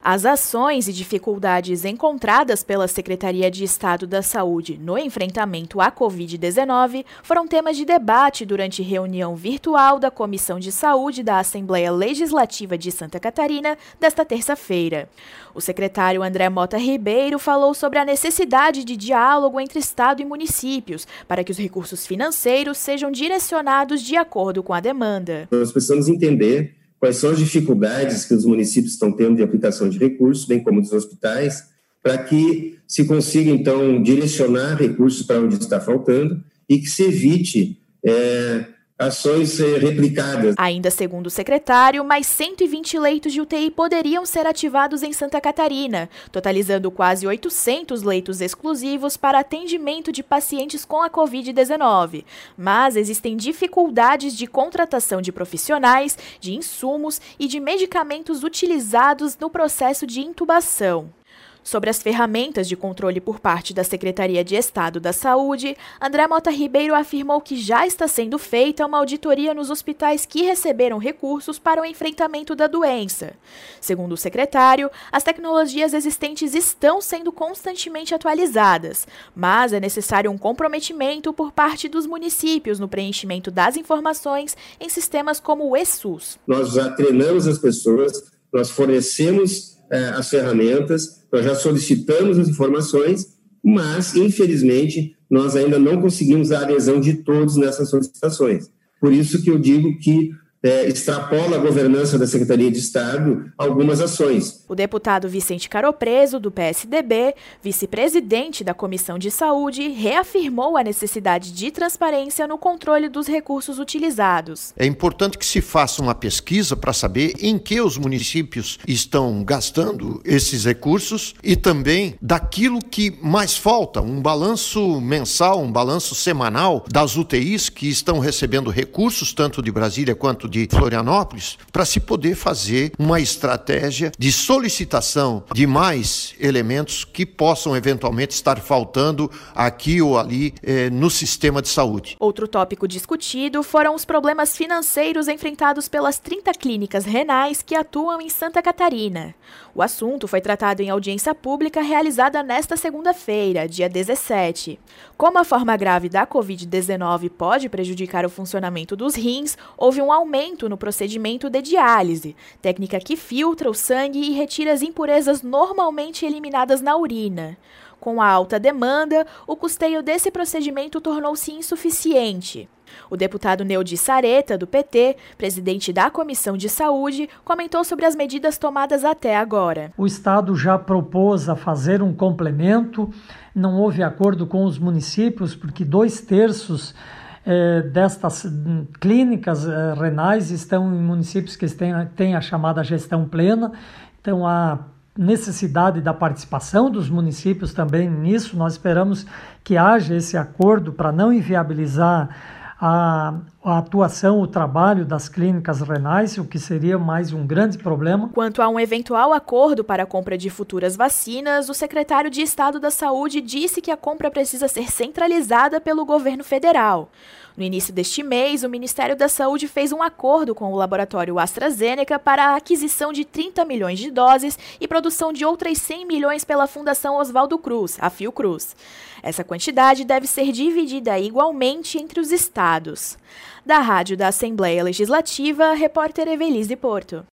As ações e dificuldades encontradas pela Secretaria de Estado da Saúde no enfrentamento à Covid-19 foram temas de debate durante reunião virtual da Comissão de Saúde da Assembleia Legislativa de Santa Catarina desta terça-feira. O secretário André Mota Ribeiro falou sobre a necessidade de diálogo entre Estado e municípios para que os recursos financeiros sejam direcionados de acordo com a demanda. Nós precisamos entender quais são as dificuldades que os municípios estão tendo de aplicação de recursos, bem como dos hospitais, para que se consiga, então, direcionar recursos para onde está faltando e que se evite ações replicadas. Ainda segundo o secretário, mais 120 leitos de UTI poderiam ser ativados em Santa Catarina, totalizando quase 800 leitos exclusivos para atendimento de pacientes com a Covid-19. Mas existem dificuldades de contratação de profissionais, de insumos e de medicamentos utilizados no processo de intubação. Sobre as ferramentas de controle por parte da Secretaria de Estado da Saúde, André Mota Ribeiro afirmou que já está sendo feita uma auditoria nos hospitais que receberam recursos para o enfrentamento da doença. Segundo o secretário, as tecnologias existentes estão sendo constantemente atualizadas, mas é necessário um comprometimento por parte dos municípios no preenchimento das informações em sistemas como o eSUS. Nós já treinamos as pessoas, nós fornecemos as ferramentas, nós já solicitamos as informações, mas, infelizmente, nós ainda não conseguimos a adesão de todos nessas solicitações. Por isso que eu digo que extrapola a governança da Secretaria de Estado algumas ações. O deputado Vicente Caropreso, do PSDB, vice-presidente da Comissão de Saúde, reafirmou a necessidade de transparência no controle dos recursos utilizados. É importante que se faça uma pesquisa para saber em que os municípios estão gastando esses recursos e também daquilo que mais falta, um balanço mensal, um balanço semanal das UTIs que estão recebendo recursos tanto de Brasília quanto de Florianópolis, para se poder fazer uma estratégia de solicitação de mais elementos que possam eventualmente estar faltando aqui ou ali no sistema de saúde. Outro tópico discutido foram os problemas financeiros enfrentados pelas 30 clínicas renais que atuam em Santa Catarina. O assunto foi tratado em audiência pública realizada nesta segunda-feira, dia 17. Como a forma grave da Covid-19 pode prejudicar o funcionamento dos rins, houve um aumento no procedimento de diálise, técnica que filtra o sangue e retira as impurezas normalmente eliminadas na urina. Com a alta demanda, o custeio desse procedimento tornou-se insuficiente. O deputado Neudi Sareta, do PT, presidente da Comissão de Saúde, comentou sobre as medidas tomadas até agora. O Estado já propôs a fazer um complemento, não houve acordo com os municípios, porque 2/3 destas clínicas renais estão em municípios que têm a chamada gestão plena, então há necessidade da participação dos municípios também nisso. Nós esperamos que haja esse acordo para não inviabilizar a atuação, o trabalho das clínicas renais, o que seria mais um grande problema. Quanto a um eventual acordo para a compra de futuras vacinas, o secretário de Estado da Saúde disse que a compra precisa ser centralizada pelo governo federal. No início deste mês, o Ministério da Saúde fez um acordo com o laboratório AstraZeneca para a aquisição de 30 milhões de doses e produção de outras 100 milhões pela Fundação Oswaldo Cruz, a Fiocruz. Essa quantidade deve ser dividida igualmente entre os estados. Da Rádio da Assembleia Legislativa, repórter Evelise Porto.